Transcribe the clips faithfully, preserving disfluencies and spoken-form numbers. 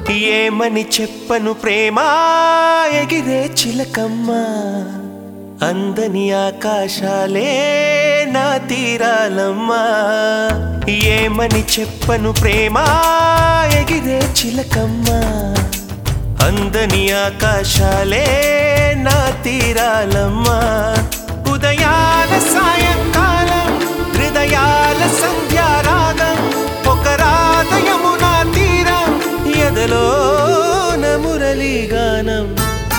ఏమని చెప్పను ప్రేమ ఎగిరే చిలకమ్మ అందని ఆకాశాలే నా తీరాలమ్మా ఏమని చెప్పను ప్రేమ ఎగిరే చిలకమ్మ అందని ఆకాశాలే నా తీరాలమ్మా ఉదయాల సాయంకాలం హృదయాల సంధ్యారాగం ఒక రాధ యమునా తీరం ఎదలోన మురళీగానం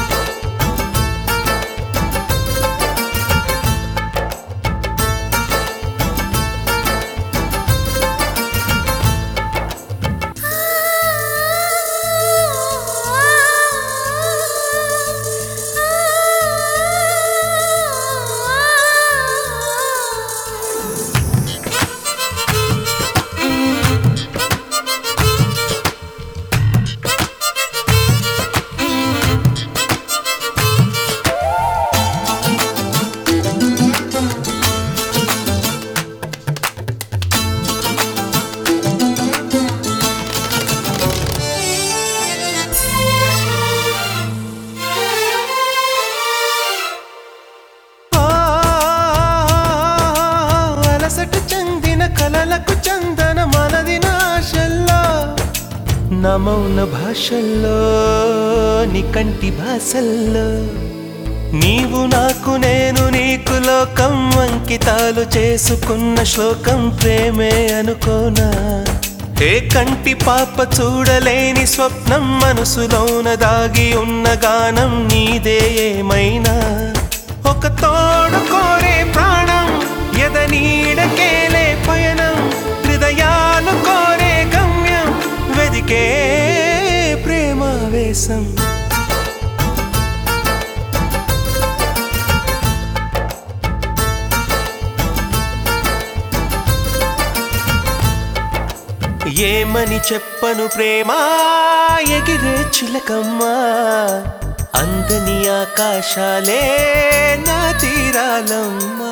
కలలకు చందన మనది నాశల్లో నా మౌన భాషల్లో నీ కంటి భాషల్లో నీవు నాకు నేను నీకు లోకం అంకితాలు చేసుకున్న శ్లోకం ప్రేమే అనుకోనా ఏ కంటి పాప చూడలేని స్వప్నం మనసులోన దాగి ఉన్న గానం నీదే ఏమైనా ఒక తోడు కోరే ప్రాణం ఎదనీడకేలే పయనం హృదయాలు కోరే గమ్యం వెదికే ప్రేమావేశం ఏమని చెప్పను ప్రేమ ఎగిరే చిలకమ్మ అందని ఆకాశాలే నా తీరాలమ్మా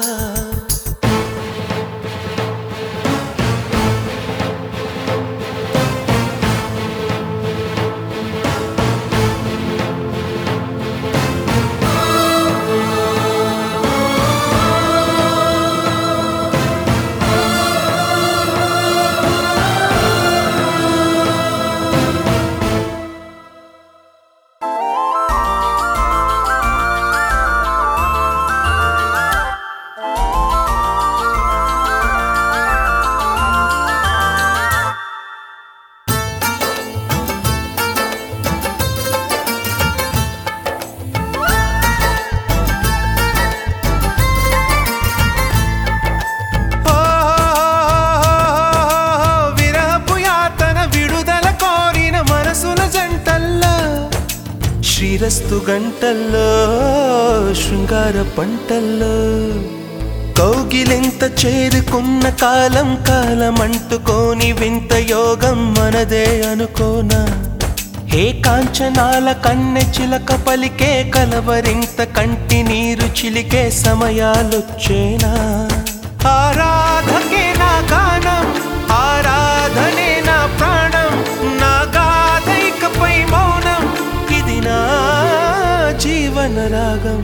శ్రీరస్తు గంటల్లో శృంగార పంటల్లో కౌగిలింత చేరుకున్న కాలం కాలం అంటుకోని వింత యోగం మనదే అనుకోనా హే కాంచనాల కన్నె చిలక పలికే కలవరింత కంటి నీరు చిలికే సమయాలొచ్చేనా ఆరాధకే నా గానం ఆరాధనే నా ప్రాణం నా గాథైకపై మౌనం ఇది నా జీవన రాగం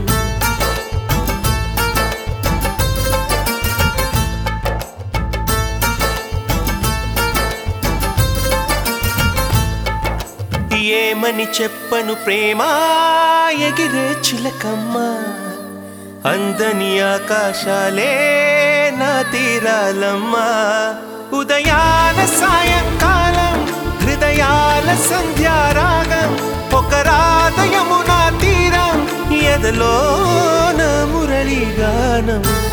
ఏమని చెప్పను ప్రేమ ఎగిరే చిలకమ్మ అందని ఆకాశాలే నా తీరాలమ్మా ఉదయాల సాయంకాలం హృదయాల సంధ్యారాగం ఒక రాధ యమునా తీరం ఎదలోన మురళీగానం